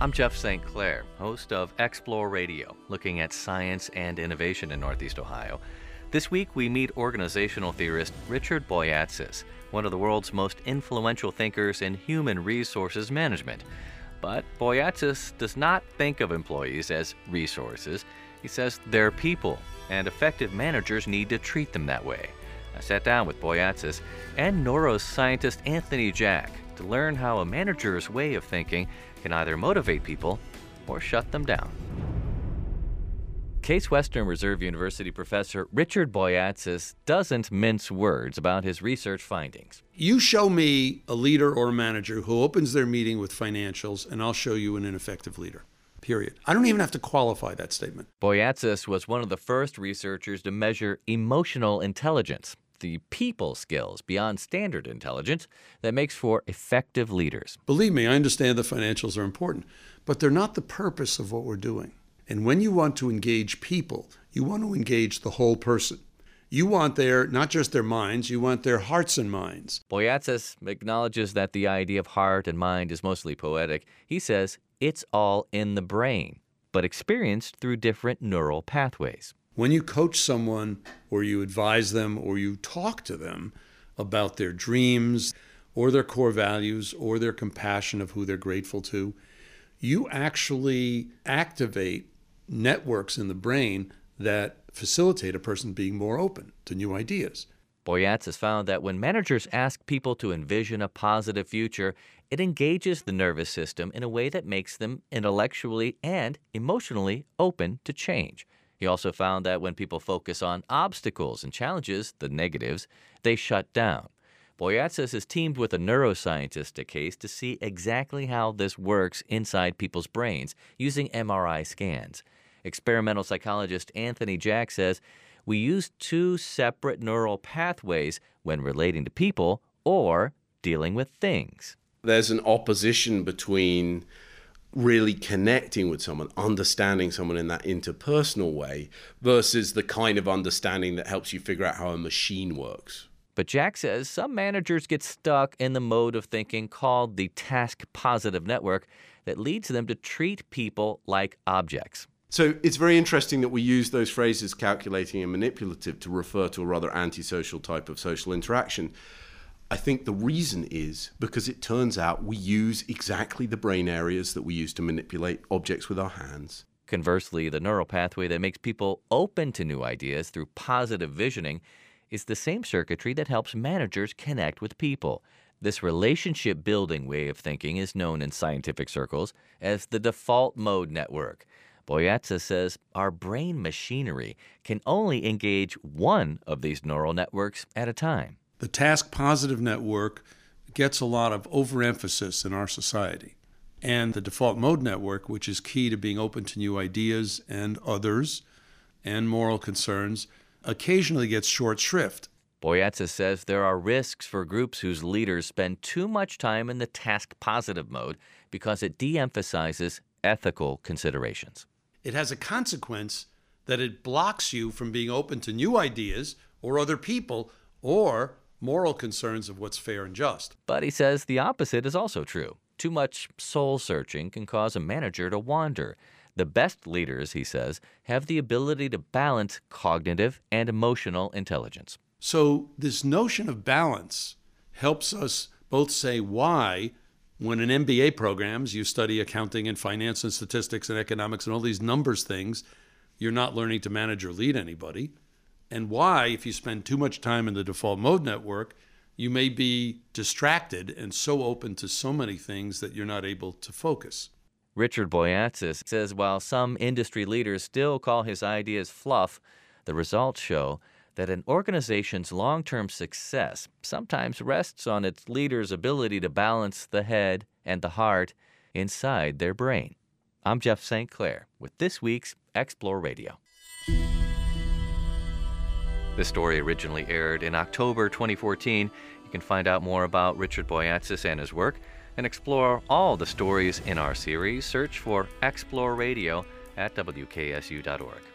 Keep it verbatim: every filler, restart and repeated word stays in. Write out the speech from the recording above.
I'm Jeff Saint Clair, host of Explore Radio, looking at science and innovation in Northeast Ohio. This week, we meet organizational theorist Richard Boyatzis, one of the world's most influential thinkers in human resources management. But Boyatzis does not think of employees as resources. He says they're people, and effective managers need to treat them that way. I sat down with Boyatzis and neuroscientist Anthony Jack to learn how a manager's way of thinking can either motivate people or shut them down. Case Western Reserve University professor Richard Boyatzis doesn't mince words about his research findings. You show me a leader or a manager who opens their meeting with financials, and I'll show you an ineffective leader. Period. I don't even have to qualify that statement. Boyatzis was one of the first researchers to measure emotional intelligence, the people skills beyond standard intelligence that makes for effective leaders. Believe me, I understand the financials are important, but they're not the purpose of what we're doing. And when you want to engage people, you want to engage the whole person. You want their, not just their minds, you want their hearts and minds. Boyatzis acknowledges that the idea of heart and mind is mostly poetic. He says it's all in the brain, but experienced through different neural pathways. When you coach someone, or you advise them, or you talk to them about their dreams, or their core values, or their compassion of who they're grateful to, you actually activate networks in the brain that facilitate a person being more open to new ideas. Boyatzis found that when managers ask people to envision a positive future, it engages the nervous system in a way that makes them intellectually and emotionally open to change. He also found that when people focus on obstacles and challenges, the negatives, they shut down. Boyatzis has teamed with a neuroscientist at Case to see exactly how this works inside people's brains using M R I scans. Experimental psychologist Anthony Jack says we use two separate neural pathways when relating to people or dealing with things. There's an opposition between really connecting with someone, understanding someone in that interpersonal way, versus the kind of understanding that helps you figure out how a machine works. But Jack says some managers get stuck in the mode of thinking called the task-positive network that leads them to treat people like objects. So it's very interesting that we use those phrases, calculating and manipulative, to refer to a rather antisocial type of social interaction. I think the reason is because it turns out we use exactly the brain areas that we use to manipulate objects with our hands. Conversely, the neural pathway that makes people open to new ideas through positive visioning is the same circuitry that helps managers connect with people. This relationship-building way of thinking is known in scientific circles as the default mode network. Boyatzis says our brain machinery can only engage one of these neural networks at a time. The task-positive network gets a lot of overemphasis in our society. And the default mode network, which is key to being open to new ideas and others and moral concerns, occasionally gets short shrift. Boyatzis says there are risks for groups whose leaders spend too much time in the task-positive mode because it de-emphasizes ethical considerations. It has a consequence that it blocks you from being open to new ideas or other people or moral concerns of what's fair and just. But he says the opposite is also true. Too much soul-searching can cause a manager to wander. The best leaders, he says, have the ability to balance cognitive and emotional intelligence. So this notion of balance helps us both say why, when in M B A programs you study accounting and finance and statistics and economics and all these numbers things, you're not learning to manage or lead anybody. And why, if you spend too much time in the default mode network, you may be distracted and so open to so many things that you're not able to focus. Richard Boyatzis says while some industry leaders still call his ideas fluff, the results show that an organization's long-term success sometimes rests on its leaders' ability to balance the head and the heart inside their brain. I'm Jeff Saint Clair with this week's Explore Radio. This story originally aired in October twenty fourteen. You can find out more about Richard Boyatzis and his work and explore all the stories in our series. Search for Explore Radio at W K S U dot org.